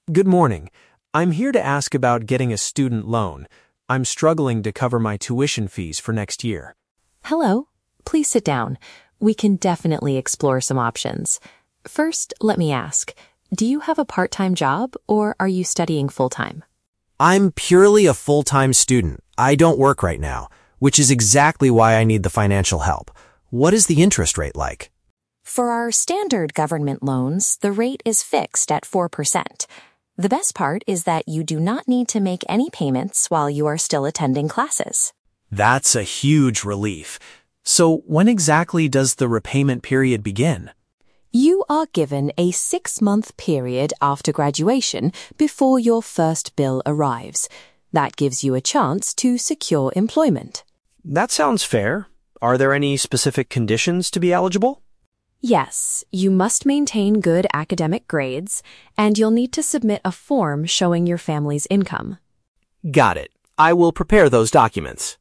Good morning. I'm here to ask about getting a student loan. I'm struggling to cover my tuition fees for next year. Hello. Please sit down. We can definitely explore some options. First, let me ask, do you have a part-time job or are you studying full-time? I'm purely a full-time student. I don't work right now, which is exactly why I need the financial help. What is the interest rate like? For our standard government loans, the rate is fixed at 4%. The best part is that you do not need to make any payments while you are still attending classes. That's a huge relief. So when exactly does the repayment period begin? You are given a 6-month period after graduation before your first bill arrives. That gives you a chance to secure employment. That sounds fair. Are there any specific conditions to be eligible? Yes, you must maintain good academic grades, and you'll need to submit a form showing your family's income. Got it. I will prepare those documents.